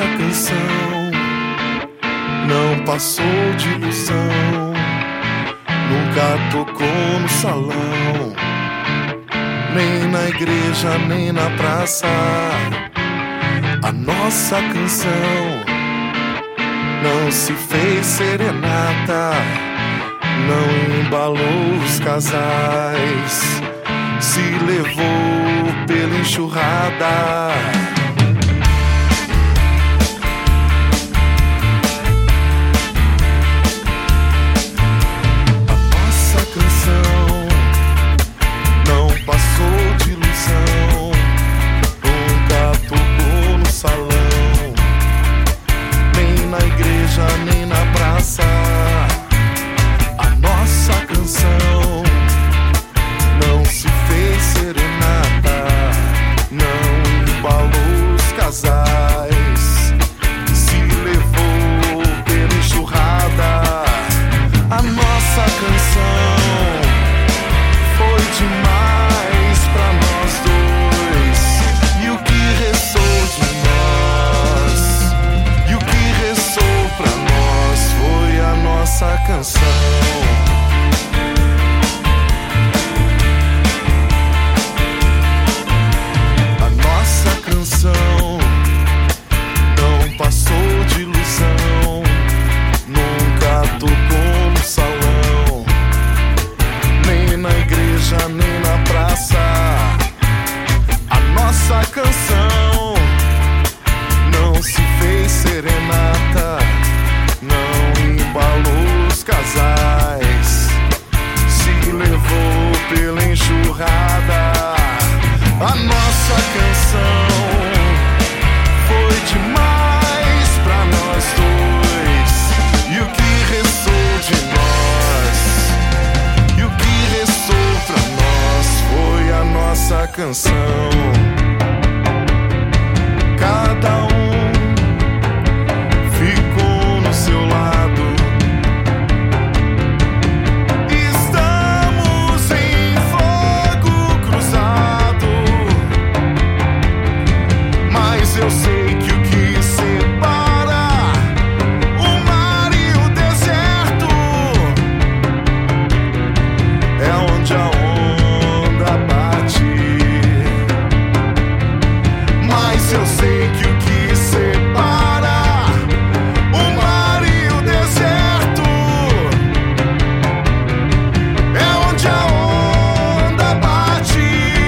nossa canção não passou de ilusão, nunca tocou no salão, nem na igreja, nem na praça. A nossa canção não se fez serenata, não embalou os casais, se levou pela enxurrada. Nem na praça. A nossa canção não se fez serenata, não embalou os casais, se levou pela enxurrada. A nossa canção foi demais pra nós dois, e o que restou de nós, e o que restou pra nós foi a nossa canção. A nossa canção não passou de ilusão, nunca tocou no salão, nem na igreja, nem na praça. A nossa canção não se fez serenata, não embalou os casais, se levou pela enxurrada. A nossa canção foi demais pra nós dois, e o que restou de nós, e o que restou pra nós foi a nossa canção. Cada um ficou no seu lado, estamos em fogo cruzado, mas eu sei que o que separa o mar e o deserto é onde a onda bate. Mas eu sei que o que separa o mar e o deserto é onde a onda bate.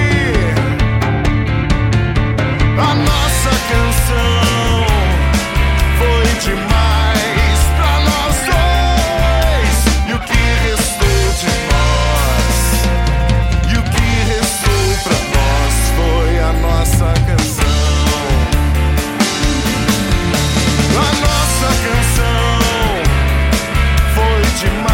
A nossa canção foi demais pra nós dois, e o que restou de nós, e o que restou pra nós foi a nossa canção. A nossa canção foi demais.